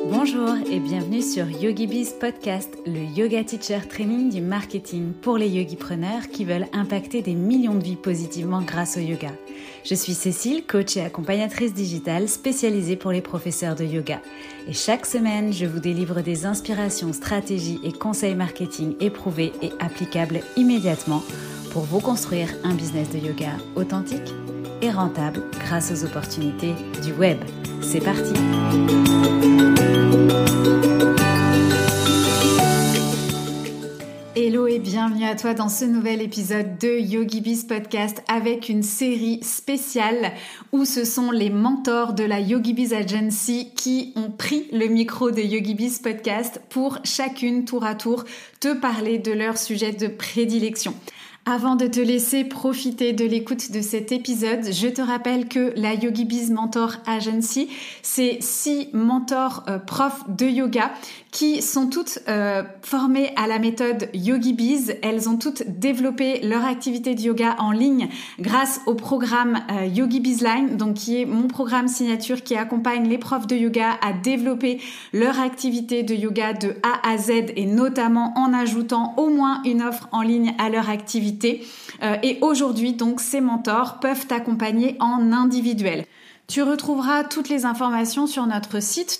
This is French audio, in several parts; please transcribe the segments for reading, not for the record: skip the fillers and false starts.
Bonjour et bienvenue sur YogiBiz Podcast, le yoga teacher training du marketing pour les yogipreneurs qui veulent impacter des millions de vies positivement grâce au yoga. Je suis Cécile, coach et accompagnatrice digitale spécialisée pour les professeurs de yoga. Et chaque semaine, je vous délivre des inspirations, stratégies et conseils marketing éprouvés et applicables immédiatement pour vous construire un business de yoga authentique et rentable grâce aux opportunités du web. C'est parti! Hello et bienvenue à toi dans ce nouvel épisode de YogiBiz Podcast avec une série spéciale où ce sont les mentors de la YogiBiz Agency qui ont pris le micro de YogiBiz Podcast pour chacune tour à tour te parler de leur sujet de prédilection. Avant de te laisser profiter de l'écoute de cet épisode, je te rappelle que la YogiBiz Mentor Agency, c'est 6 mentors profs de yoga qui sont toutes formées à la méthode YogiBiz. Elles ont toutes développé leur activité de yoga en ligne grâce au programme YogiBiz Line, donc qui est mon programme signature qui accompagne les profs de yoga à développer leur activité de yoga de A à Z et notamment en ajoutant au moins une offre en ligne à leur activité. Et aujourd'hui, donc, ces mentors peuvent t'accompagner en individuel. Tu retrouveras toutes les informations sur notre site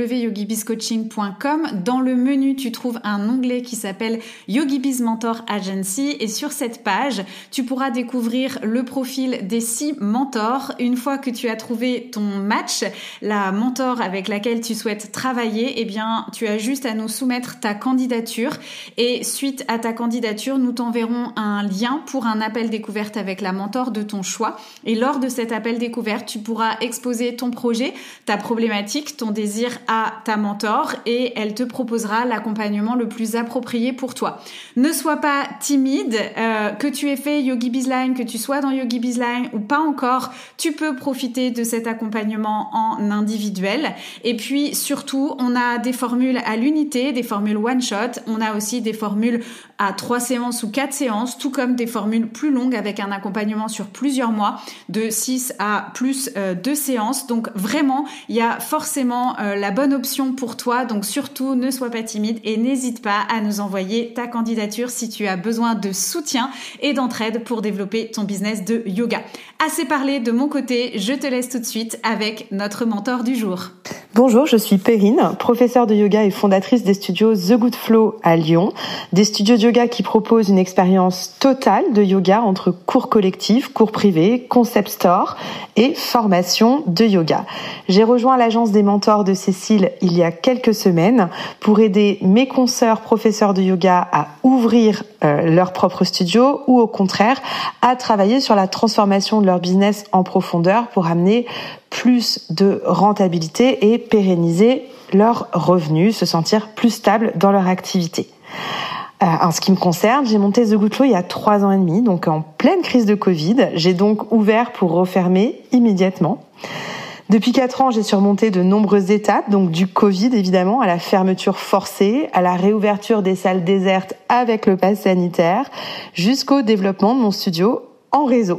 www.yogibizcoaching.com. Dans le menu, tu trouves un onglet qui s'appelle YogiBiz Mentor Agency et sur cette page, tu pourras découvrir le profil des 6 mentors. Une fois que tu as trouvé ton match, la mentor avec laquelle tu souhaites travailler, eh bien, tu as juste à nous soumettre ta candidature et suite à ta candidature, nous t'enverrons un lien pour un appel découverte avec la mentor de ton choix. Et lors de cet appel découverte, tu pourras exposer ton projet, ta problématique, ton désir à ta mentor et elle te proposera l'accompagnement le plus approprié pour toi. Ne sois pas timide, que tu aies fait YogiBiz Line, que tu sois dans YogiBiz Line ou pas encore, tu peux profiter de cet accompagnement en individuel. Et puis surtout, on a des formules à l'unité, des formules one shot, on a aussi des formules à 3 séances ou 4 séances, tout comme des formules plus longues avec un accompagnement sur plusieurs mois, de 6 à plus 2 séances. Donc vraiment, il y a forcément la bonne option pour toi. Donc surtout, ne sois pas timide et n'hésite pas à nous envoyer ta candidature si tu as besoin de soutien et d'entraide pour développer ton business de yoga. Assez parlé de mon côté, je te laisse tout de suite avec notre mentor du jour. Bonjour, je suis Perrine, professeure de yoga et fondatrice des studios The Good Flow à Lyon, des studios de yoga qui proposent une expérience totale de yoga entre cours collectifs, cours privés, concept store et formation de yoga. J'ai rejoint l'agence des mentors de Cécile il y a quelques semaines pour aider mes consoeurs professeurs de yoga à ouvrir leur propre studio ou au contraire à travailler sur la transformation de leur business en profondeur pour amener plus de rentabilité et pérenniser leurs revenus, se sentir plus stables dans leur activité. En ce qui me concerne, j'ai monté The Good Flow il y a 3 ans et demi, donc en pleine crise de Covid. J'ai donc ouvert pour refermer immédiatement. Depuis 4 ans, j'ai surmonté de nombreuses étapes, donc du Covid évidemment, à la fermeture forcée, à la réouverture des salles désertes avec le pass sanitaire, jusqu'au développement de mon studio en réseau.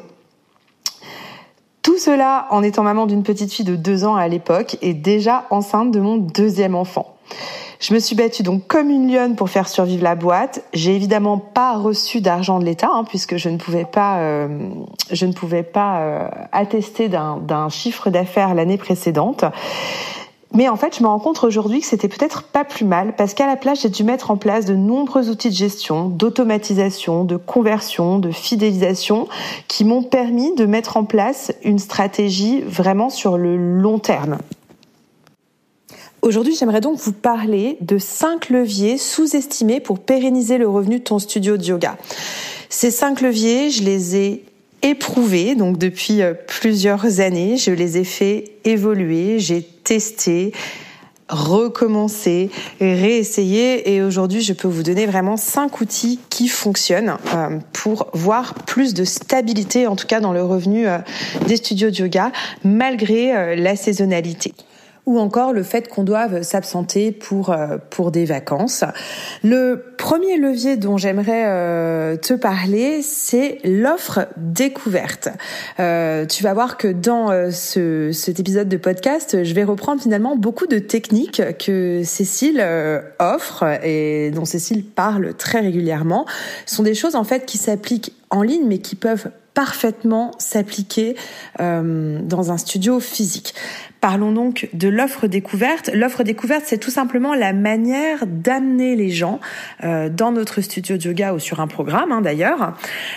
Tout cela en étant maman d'une petite fille de 2 ans à l'époque et déjà enceinte de mon 2e enfant. Je me suis battue donc comme une lionne pour faire survivre la boîte. J'ai évidemment pas reçu d'argent de l'État puisque je ne pouvais pas attester d'un chiffre d'affaires l'année précédente. Mais en fait, je me rends compte aujourd'hui que c'était peut-être pas plus mal parce qu'à la place, j'ai dû mettre en place de nombreux outils de gestion, d'automatisation, de conversion, de fidélisation qui m'ont permis de mettre en place une stratégie vraiment sur le long terme. Aujourd'hui, j'aimerais donc vous parler de 5 leviers sous-estimés pour pérenniser le revenu de ton studio de yoga. Ces 5 leviers, je les ai éprouvés donc depuis plusieurs années. Je les ai fait évoluer, j'ai testé, recommencé, réessayé et aujourd'hui, je peux vous donner vraiment 5 outils qui fonctionnent pour voir plus de stabilité, en tout cas dans le revenu des studios de yoga, malgré la saisonnalité. ou encore le fait qu'on doive s'absenter pour des vacances. Le premier levier dont j'aimerais te parler, c'est l'offre découverte. Tu vas voir que dans cet épisode de podcast, je vais reprendre finalement beaucoup de techniques que Cécile offre et dont Cécile parle très régulièrement. Ce sont des choses en fait qui s'appliquent en ligne, mais qui peuvent parfaitement s'appliquer dans un studio physique. Parlons donc de l'offre découverte. L'offre découverte, c'est tout simplement la manière d'amener les gens dans notre studio de yoga ou sur un programme d'ailleurs.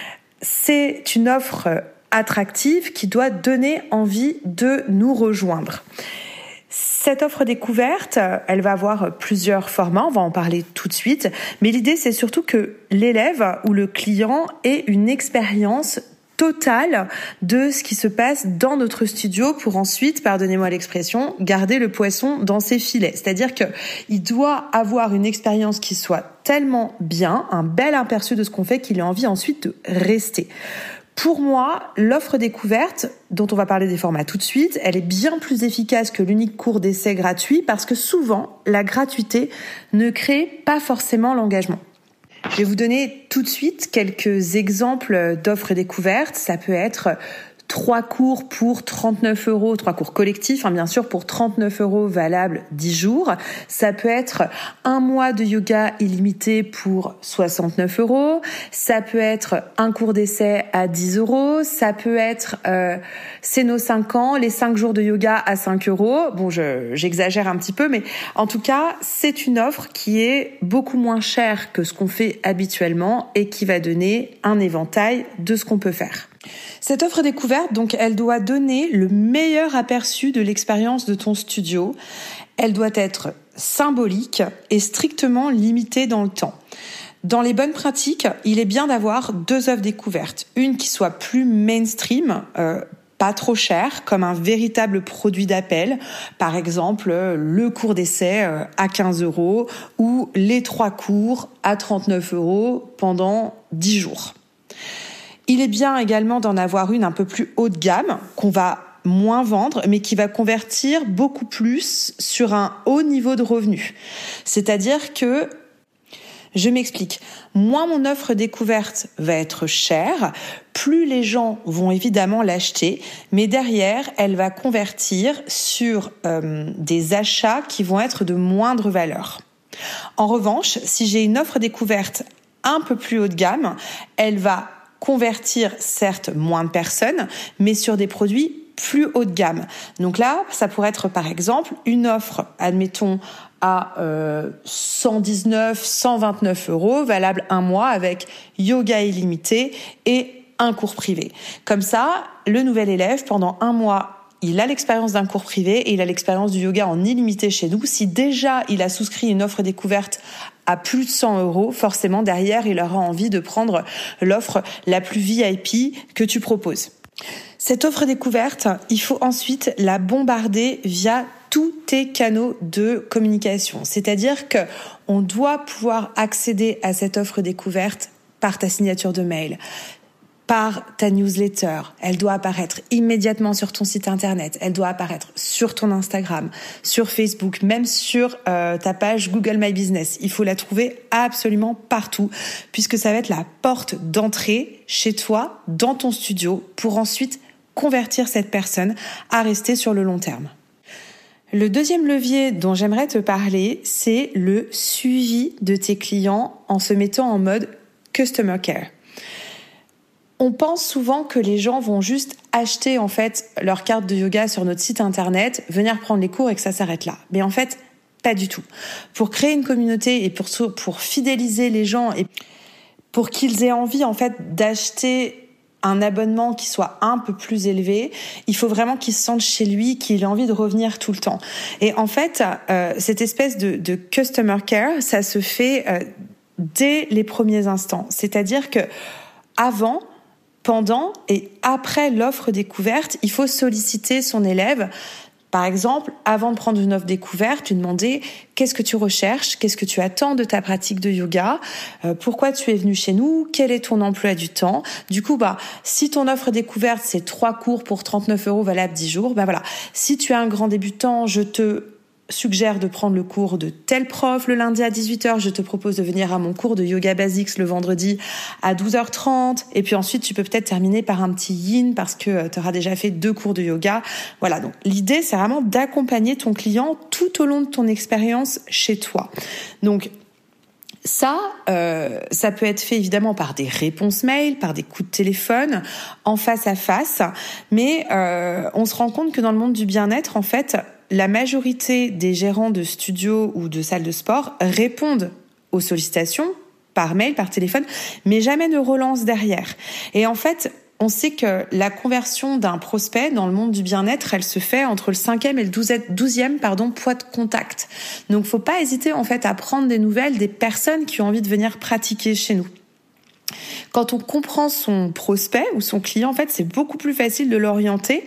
C'est une offre attractive qui doit donner envie de nous rejoindre. Cette offre découverte, elle va avoir plusieurs formats, on va en parler tout de suite, mais l'idée c'est surtout que l'élève ou le client ait une expérience totale de ce qui se passe dans notre studio pour ensuite, pardonnez-moi l'expression, garder le poisson dans ses filets. C'est-à-dire qu'il doit avoir une expérience qui soit tellement bien, un bel aperçu de ce qu'on fait qu'il ait envie ensuite de rester. Pour moi, l'offre découverte, dont on va parler des formats tout de suite, elle est bien plus efficace que l'unique cours d'essai gratuit parce que souvent, la gratuité ne crée pas forcément l'engagement. Je vais vous donner tout de suite quelques exemples d'offres découvertes. Ça peut être 3 cours pour 39 €, 3 cours collectifs, bien sûr, pour 39 € valables 10 jours. Ça peut être 1 mois de yoga illimité pour 69 €. Ça peut être un cours d'essai à 10 €. Ça peut être c'est nos 5 ans, les 5 jours de yoga à 5 €. Bon, j'exagère un petit peu, mais en tout cas, c'est une offre qui est beaucoup moins chère que ce qu'on fait habituellement et qui va donner un éventail de ce qu'on peut faire. Cette offre découverte, donc, elle doit donner le meilleur aperçu de l'expérience de ton studio. Elle doit être symbolique et strictement limitée dans le temps. Dans les bonnes pratiques, il est bien d'avoir 2 offres découvertes. Une qui soit plus mainstream, pas trop cher, comme un véritable produit d'appel. Par exemple, le cours d'essai à 15 € ou les 3 cours à 39 € pendant 10 jours. Il est bien également d'en avoir une un peu plus haut de gamme, qu'on va moins vendre, mais qui va convertir beaucoup plus sur un haut niveau de revenu. C'est-à-dire que, je m'explique, moins mon offre découverte va être chère, plus les gens vont évidemment l'acheter, mais derrière, elle va convertir sur des achats qui vont être de moindre valeur. En revanche, si j'ai une offre découverte un peu plus haut de gamme, elle va convertir certes moins de personnes, mais sur des produits plus haut de gamme. Donc là, ça pourrait être par exemple une offre, admettons, à 119, 129 €, valable 1 mois avec yoga illimité et un cours privé. Comme ça, le nouvel élève, pendant 1 mois, il a l'expérience d'un cours privé et il a l'expérience du yoga en illimité chez nous. Si déjà il a souscrit une offre découverte à plus de 100 €, forcément derrière il aura envie de prendre l'offre la plus VIP que tu proposes. Cette offre découverte, il faut ensuite la bombarder via tous tes canaux de communication. C'est-à-dire que on doit pouvoir accéder à cette offre découverte par ta signature de mail, par ta newsletter. Elle doit apparaître immédiatement sur ton site internet. Elle doit apparaître sur ton Instagram, sur Facebook, même sur ta page Google My Business. Il faut la trouver absolument partout, puisque ça va être la porte d'entrée chez toi, dans ton studio, pour ensuite convertir cette personne à rester sur le long terme. Le deuxième levier dont j'aimerais te parler, c'est le suivi de tes clients en se mettant en mode Customer Care. On pense souvent que les gens vont juste acheter en fait leur carte de yoga sur notre site internet, venir prendre les cours et que ça s'arrête là. Mais en fait, pas du tout. Pour créer une communauté et pour fidéliser les gens et pour qu'ils aient envie en fait d'acheter un abonnement qui soit un peu plus élevé, il faut vraiment qu'il se sente chez lui, qu'il ait envie de revenir tout le temps. Et en fait, cette espèce de customer care, ça se fait dès les premiers instants. C'est-à-dire que avant, pendant et après l'offre découverte, il faut solliciter son élève Par exemple, avant de prendre une offre découverte, lui demander qu'est-ce que tu recherches, qu'est-ce que tu attends de ta pratique de yoga, pourquoi tu es venu chez nous, quel est ton emploi du temps. Du coup, si ton offre découverte, c'est 3 cours pour 39 € valables 10 jours, voilà. Si tu es un grand débutant, je te suggère de prendre le cours de tel prof le lundi à 18h, je te propose de venir à mon cours de yoga basics le vendredi à 12h30, et puis ensuite tu peux peut-être terminer par un petit yin parce que tu auras déjà fait 2 cours de yoga. Voilà, donc l'idée c'est vraiment d'accompagner ton client tout au long de ton expérience chez toi. Donc ça peut être fait évidemment par des réponses mail, par des coups de téléphone, en face à face, mais on se rend compte que dans le monde du bien-être, en fait, la majorité des gérants de studios ou de salles de sport répondent aux sollicitations par mail, par téléphone, mais jamais ne relancent derrière. Et en fait, on sait que la conversion d'un prospect dans le monde du bien-être, elle se fait entre le 5e et le 12e point de contact. Donc, faut pas hésiter en fait à prendre des nouvelles des personnes qui ont envie de venir pratiquer chez nous. Quand on comprend son prospect ou son client, en fait, c'est beaucoup plus facile de l'orienter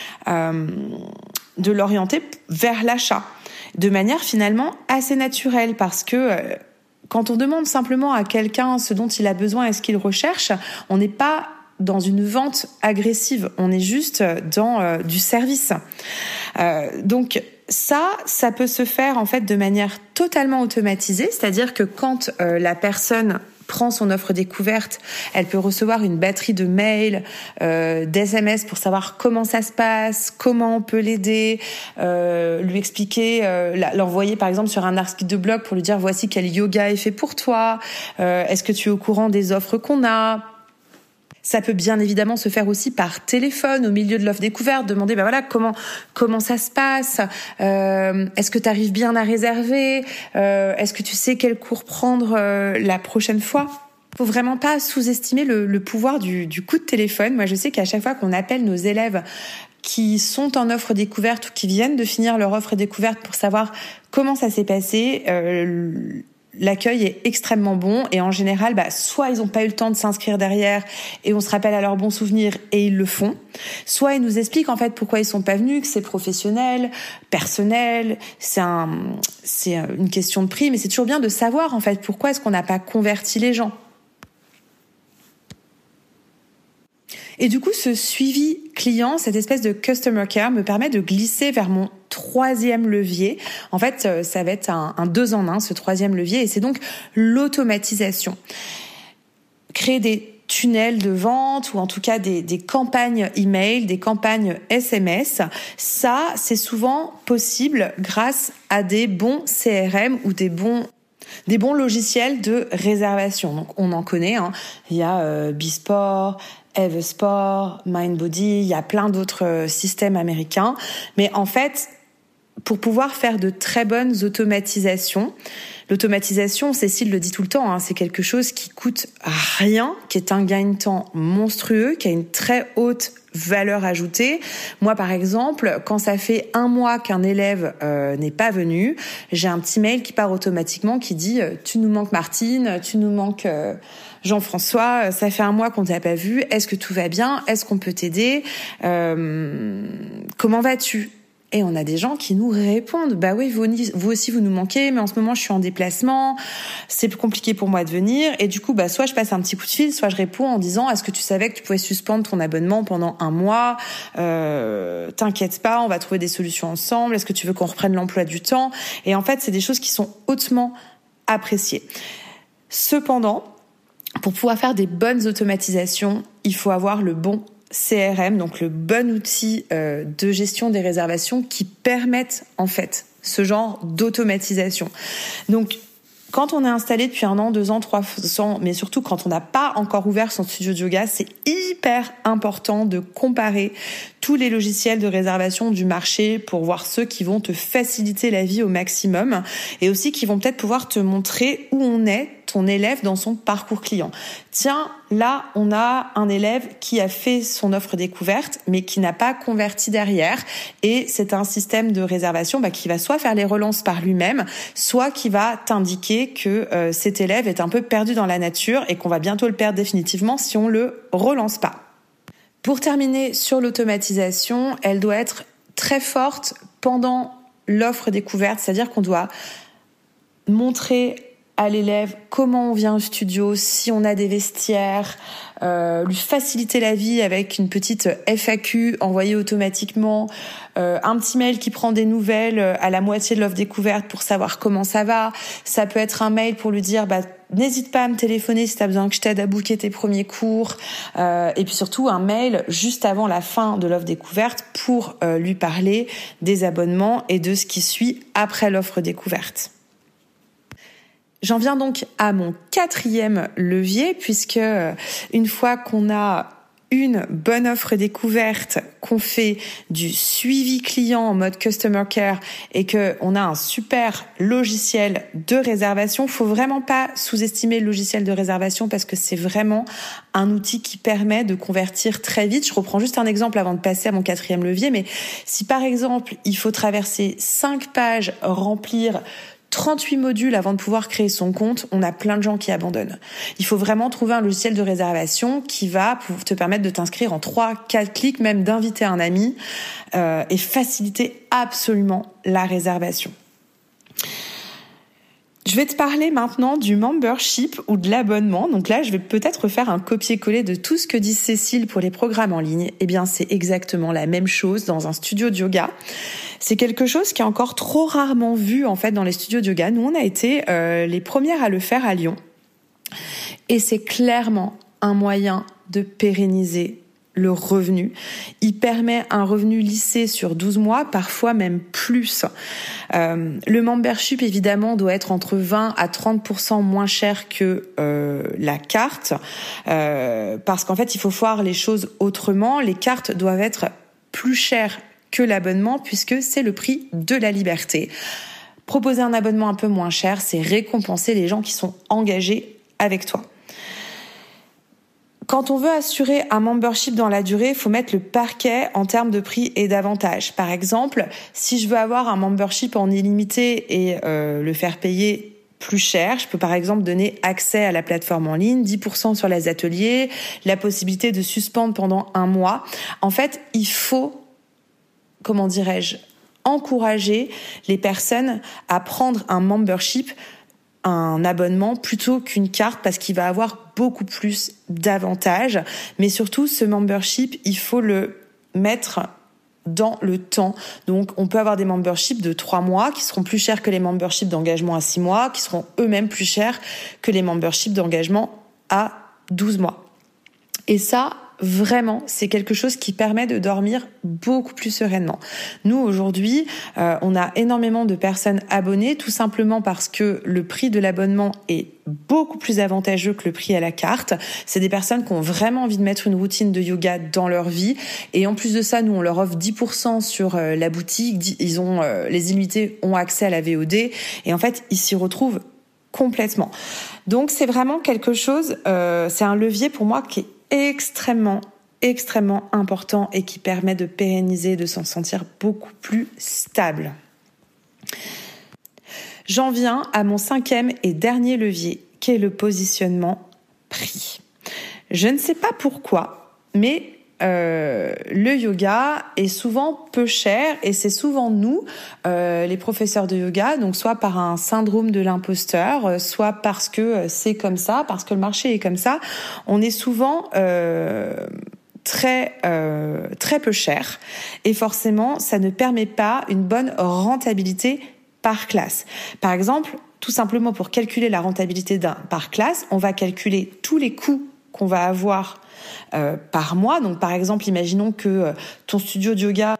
vers l'achat de manière finalement assez naturelle, parce que quand on demande simplement à quelqu'un ce dont il a besoin et ce qu'il recherche, on n'est pas dans une vente agressive, on est juste dans du service. Donc ça peut se faire en fait de manière totalement automatisée, c'est-à-dire que quand la personne prend son offre découverte, elle peut recevoir une batterie de mails, d'SMS pour savoir comment ça se passe, comment on peut l'aider, lui expliquer, l'envoyer par exemple sur un article de blog pour lui dire voici quel yoga est fait pour toi, est-ce que tu es au courant des offres qu'on a. Ça peut bien évidemment se faire aussi par téléphone au milieu de l'offre découverte, demander comment ça se passe, est-ce que tu arrives bien à réserver, est-ce que tu sais quel cours prendre la prochaine fois. Faut vraiment pas sous-estimer le pouvoir du coup de téléphone. Moi je sais qu'à chaque fois qu'on appelle nos élèves qui sont en offre découverte ou qui viennent de finir leur offre découverte pour savoir comment ça s'est passé, l'accueil est extrêmement bon, et en général, soit ils n'ont pas eu le temps de s'inscrire derrière et on se rappelle à leurs bons souvenirs et ils le font, soit ils nous expliquent en fait pourquoi ils sont pas venus, que c'est professionnel, personnel, c'est une question de prix, mais c'est toujours bien de savoir en fait pourquoi est-ce qu'on n'a pas converti les gens. Et du coup, ce suivi client, cette espèce de customer care me permet de glisser vers mon 3e levier. En fait, ça va être un 2 en 1, ce 3e levier, et c'est donc l'automatisation. Créer des tunnels de vente, ou en tout cas des campagnes email, des campagnes SMS, ça, c'est souvent possible grâce à des bons CRM ou des bons logiciels de réservation. Donc, on en connaît, il y a Bisport, Eversport, Mindbody, il y a plein d'autres systèmes américains. Mais en fait, pour pouvoir faire de très bonnes automatisations, l'automatisation, Cécile le dit tout le temps, c'est quelque chose qui coûte rien, qui est un gain de temps monstrueux, qui a une très haute valeur ajoutée. Moi, par exemple, quand ça fait 1 mois qu'un élève n'est pas venu, j'ai un petit mail qui part automatiquement qui dit « Tu nous manques Martine, tu nous manques Jean-François, ça fait 1 mois qu'on t'a pas vu, est-ce que tout va bien? Est-ce qu'on peut t'aider? Comment vas-tu ?» Et on a des gens qui nous répondent « Bah oui, vous aussi vous nous manquez, mais en ce moment je suis en déplacement, c'est plus compliqué pour moi de venir. » Et du coup, soit je passe un petit coup de fil, soit je réponds en disant « Est-ce que tu savais que tu pouvais suspendre ton abonnement pendant 1 mois? T'inquiète pas, on va trouver des solutions ensemble. Est-ce que tu veux qu'on reprenne l'emploi du temps ?» Et en fait, c'est des choses qui sont hautement appréciées. Cependant, pour pouvoir faire des bonnes automatisations, il faut avoir le bon CRM, donc le bon outil de gestion des réservations qui permettent en fait ce genre d'automatisation. Donc, quand on est installé depuis 1 an, 2 ans, 3 ans, mais surtout quand on n'a pas encore ouvert son studio de yoga, c'est hyper important de comparer tous les logiciels de réservation du marché pour voir ceux qui vont te faciliter la vie au maximum, et aussi qui vont peut-être pouvoir te montrer où on est ton élève dans son parcours client. Tiens, là, on a un élève qui a fait son offre découverte, mais qui n'a pas converti derrière. Et c'est un système de réservation qui va soit faire les relances par lui-même, soit qui va t'indiquer que cet élève est un peu perdu dans la nature et qu'on va bientôt le perdre définitivement si on le relance pas. Pour terminer sur l'automatisation, elle doit être très forte pendant l'offre découverte, c'est-à-dire qu'on doit montrer à l'élève comment on vient au studio, si on a des vestiaires, lui faciliter la vie avec une petite FAQ envoyée automatiquement, un petit mail qui prend des nouvelles à la moitié de l'offre découverte pour savoir comment ça va. Ça peut être un mail pour lui dire n'hésite pas à me téléphoner si tu as besoin que je t'aide à booker tes premiers cours, et puis surtout un mail juste avant la fin de l'offre découverte pour lui parler des abonnements et de ce qui suit après l'offre découverte. J'en viens donc à mon 4e levier, puisque une fois qu'on a une bonne offre découverte, qu'on fait du suivi client en mode customer care et que on a un super logiciel de réservation, faut vraiment pas sous-estimer le logiciel de réservation parce que c'est vraiment un outil qui permet de convertir très vite. Je reprends juste un exemple avant de passer à mon 4e levier, mais si par exemple il faut traverser 5 pages, remplir 38 modules avant de pouvoir créer son compte, on a plein de gens qui abandonnent. Il faut vraiment trouver un logiciel de réservation qui va te permettre de t'inscrire en 3-4 clics, même d'inviter un ami et faciliter absolument la réservation. Je vais te parler maintenant du membership ou de l'abonnement. Donc là, je vais peut-être faire un copier-coller de tout ce que dit Cécile pour les programmes en ligne. Eh bien, c'est exactement la même chose dans un studio de yoga. C'est quelque chose qui est encore trop rarement vu en fait dans les studios de yoga. Nous, on a été les premières à le faire à Lyon. Et c'est clairement un moyen de pérenniser le revenu. Il permet un revenu lissé sur 12 mois, parfois même plus. Le membership, évidemment, doit être entre 20 à 30% moins cher que la carte, parce qu'en fait, il faut voir les choses autrement. Les cartes doivent être plus chères que l'abonnement, puisque c'est le prix de la liberté. Proposer un abonnement un peu moins cher, c'est récompenser les gens qui sont engagés avec toi. Quand on veut assurer un membership dans la durée, il faut mettre le parquet en termes de prix et d'avantages. Par exemple, si je veux avoir un membership en illimité et le faire payer plus cher, je peux par exemple donner accès à la plateforme en ligne, 10% sur les ateliers, la possibilité de suspendre pendant 1 mois. En fait, il faut, encourager les personnes à prendre un membership, un abonnement plutôt qu'une carte parce qu'il va avoir beaucoup plus d'avantages. Mais surtout, ce membership, il faut le mettre dans le temps. Donc, on peut avoir des memberships de 3 mois qui seront plus chers que les memberships d'engagement à 6 mois, qui seront eux-mêmes plus chers que les memberships d'engagement à 12 mois. Et ça, vraiment, c'est quelque chose qui permet de dormir beaucoup plus sereinement. Nous, aujourd'hui, on a énormément de personnes abonnées, tout simplement parce que le prix de l'abonnement est beaucoup plus avantageux que le prix à la carte. C'est des personnes qui ont vraiment envie de mettre une routine de yoga dans leur vie. Et en plus de ça, nous, on leur offre 10% sur la boutique. Les illimités ont accès à la VOD. Et en fait, ils s'y retrouvent complètement. Donc, c'est vraiment quelque chose, c'est un levier pour moi qui est extrêmement important et qui permet de pérenniser, de s'en sentir beaucoup plus stable. J'en viens à mon 5e et dernier levier, qui est le positionnement prix. Je ne sais pas pourquoi, mais le yoga est souvent peu cher et c'est souvent nous, les professeurs de yoga, donc soit par un syndrome de l'imposteur, soit parce que c'est comme ça, parce que le marché est comme ça, on est souvent très peu cher et forcément ça ne permet pas une bonne rentabilité par classe. Par exemple, tout simplement pour calculer la rentabilité par classe, on va calculer tous les coûts qu'on va avoir par mois. Donc par exemple, imaginons que ton studio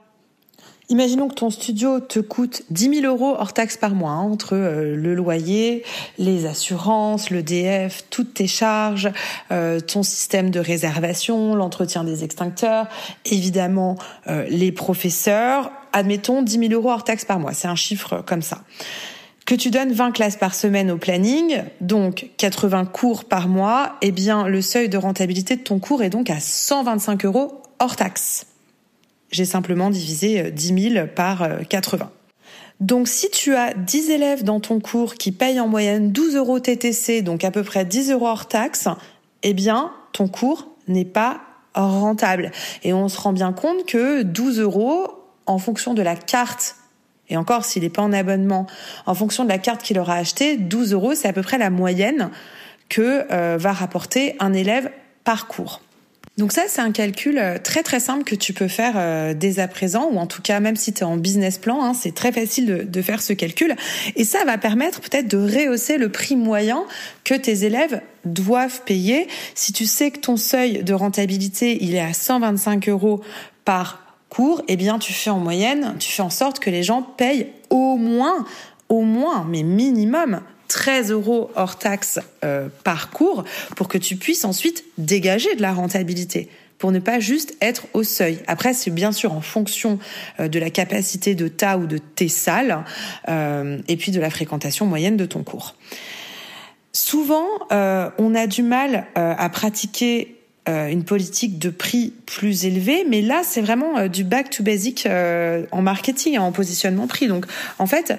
te coûte 10 000 € hors taxes par mois, entre le loyer, les assurances, le DF, toutes tes charges, ton système de réservation, l'entretien des extincteurs, évidemment les professeurs. Admettons 10 000 € hors taxes par mois, c'est un chiffre comme ça. Que tu donnes 20 classes par semaine au planning, donc 80 cours par mois, eh bien le seuil de rentabilité de ton cours est donc à 125 € hors taxes. J'ai simplement divisé 10 000 par 80. Donc si tu as 10 élèves dans ton cours qui payent en moyenne 12 € TTC, donc à peu près 10 € hors taxes, eh bien ton cours n'est pas rentable. Et on se rend bien compte que 12 € en fonction de la carte Et encore, s'il n'est pas en abonnement, en fonction de la carte qu'il aura achetée, 12 €, c'est à peu près la moyenne que va rapporter un élève par cours. Donc ça, c'est un calcul très très simple que tu peux faire dès à présent, ou en tout cas même si tu es en business plan, c'est très facile de faire ce calcul. Et ça va permettre peut-être de rehausser le prix moyen que tes élèves doivent payer. Si tu sais que ton seuil de rentabilité, il est à 125 € par cours, eh bien tu fais en moyenne, tu fais en sorte que les gens payent au moins, mais minimum, 13 € hors taxe par cours pour que tu puisses ensuite dégager de la rentabilité, pour ne pas juste être au seuil. Après, c'est bien sûr en fonction de la capacité de ta ou de tes salles et puis de la fréquentation moyenne de ton cours. Souvent, on a du mal à pratiquer une politique de prix plus élevée, mais là, c'est vraiment du back to basic en marketing, en positionnement prix. Donc, en fait,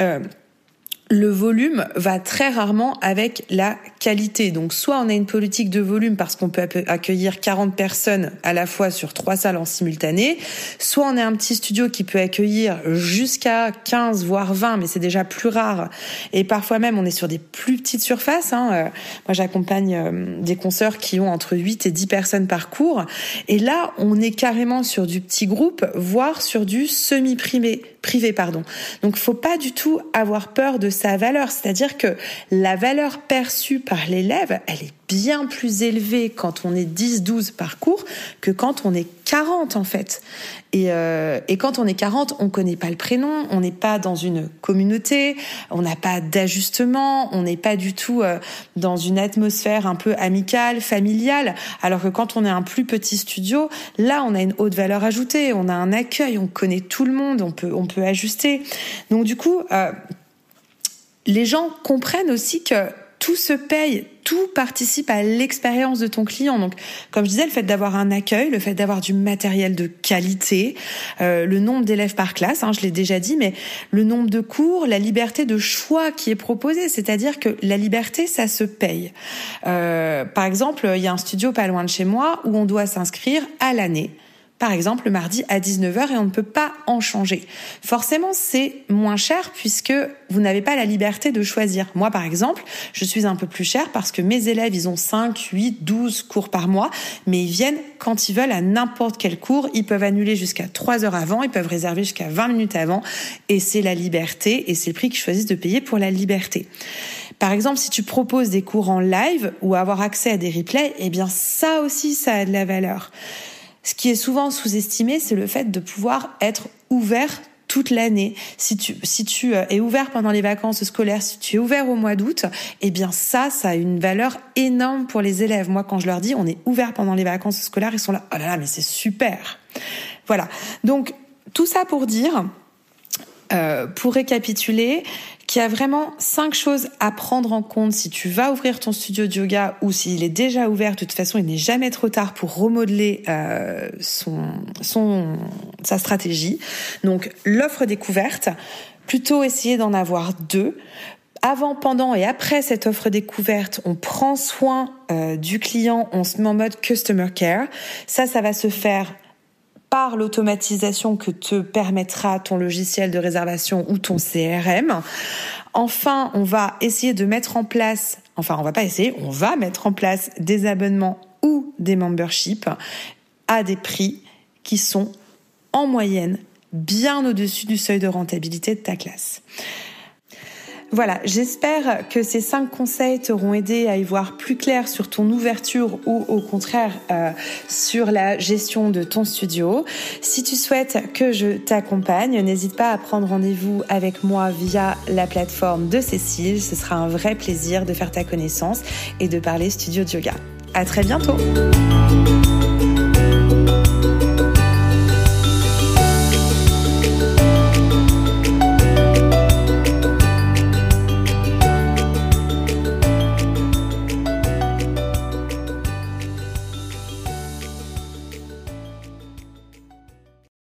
le volume va très rarement avec la qualité. Donc, soit on a une politique de volume parce qu'on peut accueillir 40 personnes à la fois sur 3 salles en simultané, soit on est un petit studio qui peut accueillir jusqu'à 15 voire 20, mais c'est déjà plus rare. Et parfois même, on est sur des plus petites surfaces. Moi, j'accompagne des consoeurs qui ont entre 8 et 10 personnes par cours. Et là, on est carrément sur du petit groupe, voire sur du semi-privé. Donc, faut pas du tout avoir peur de sa valeur. C'est-à-dire que la valeur perçue par l'élève, elle est bien plus élevée quand on est 10-12 par cours que quand on est 40 en fait. Et quand on est 40, on connaît pas le prénom, on n'est pas dans une communauté, on n'a pas d'ajustement, on n'est pas du tout dans une atmosphère un peu amicale, familiale. Alors que quand on est un plus petit studio, là on a une haute valeur ajoutée, on a un accueil, on connaît tout le monde, on peut ajuster. Donc du coup, les gens comprennent aussi que tout se paye, tout participe à l'expérience de ton client. Donc, comme je disais, le fait d'avoir un accueil, le fait d'avoir du matériel de qualité, le nombre d'élèves par classe, je l'ai déjà dit, mais le nombre de cours, la liberté de choix qui est proposée, c'est-à-dire que la liberté, ça se paye. Par exemple, il y a un studio pas loin de chez moi où on doit s'inscrire à l'année. Par exemple, le mardi à 19h et on ne peut pas en changer. Forcément, c'est moins cher puisque vous n'avez pas la liberté de choisir. Moi, par exemple, je suis un peu plus chère parce que mes élèves, ils ont 5, 8, 12 cours par mois, mais ils viennent quand ils veulent à n'importe quel cours. Ils peuvent annuler jusqu'à 3 heures avant, ils peuvent réserver jusqu'à 20 minutes avant et c'est la liberté et c'est le prix qu'ils choisissent de payer pour la liberté. Par exemple, si tu proposes des cours en live ou avoir accès à des replays, eh bien ça aussi, ça a de la valeur. Ce qui est souvent sous-estimé, c'est le fait de pouvoir être ouvert toute l'année. Si tu es ouvert pendant les vacances scolaires, si tu es ouvert au mois d'août, eh bien ça a une valeur énorme pour les élèves. Moi, quand je leur dis on est ouvert pendant les vacances scolaires, ils sont là, oh là là, mais c'est super. Voilà. Donc, tout ça pour dire, pour récapituler, qu'il y a vraiment 5 choses à prendre en compte si tu vas ouvrir ton studio de yoga ou s'il est déjà ouvert. De toute façon, il n'est jamais trop tard pour remodeler sa stratégie. Donc, l'offre découverte, plutôt essayer d'en avoir 2. Avant, pendant et après cette offre découverte, on prend soin du client, on se met en mode customer care. Ça va se faire par l'automatisation que te permettra ton logiciel de réservation ou ton CRM. Enfin, on va essayer de mettre en place, on va mettre en place des abonnements ou des memberships à des prix qui sont en moyenne bien au-dessus du seuil de rentabilité de ta classe. Voilà, j'espère que ces 5 conseils t'auront aidé à y voir plus clair sur ton ouverture ou au contraire sur la gestion de ton studio. Si tu souhaites que je t'accompagne, n'hésite pas à prendre rendez-vous avec moi via la plateforme de Cécile. Ce sera un vrai plaisir de faire ta connaissance et de parler studio de yoga. À très bientôt.